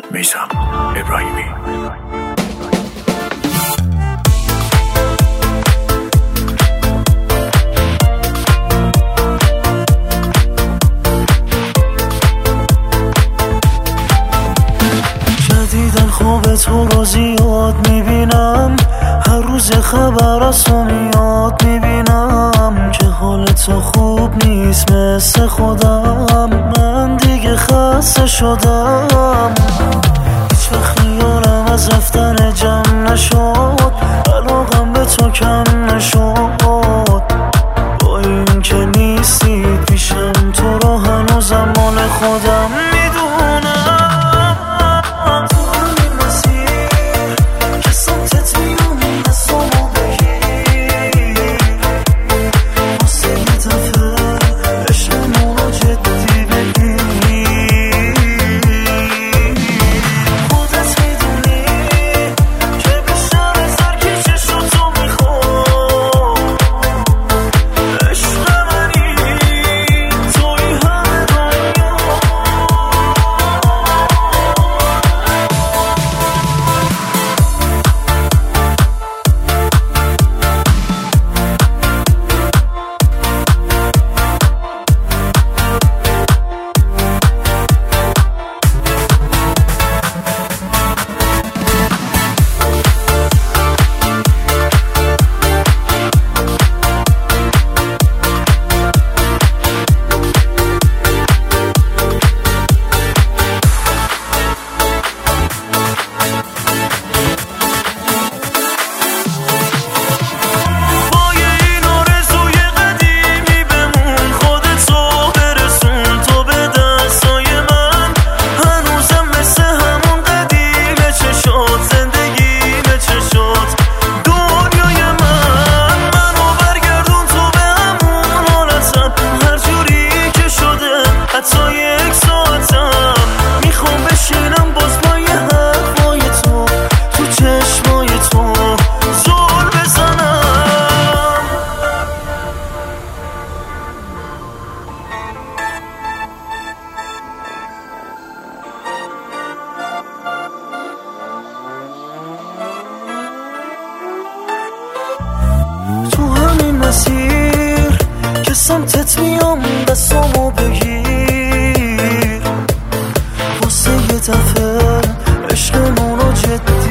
میثم ابراهیمی. جدیدن خواب تو رو زیاد میبینم، هر روز خبر از تو میاد میبینم که حال تو خوب نیست مثل خودم. من دیگه خسته شدم، هیچ وقت خیالم از رفتن جمع نشد، علاقم به تو کم نشد. با این که نیستی پیشم تو رو هنوزم مال خودم میدونم. تو همین مسیر که سمتت میام دستامو بگیر، واسه یه دفعه عشقمونو جدی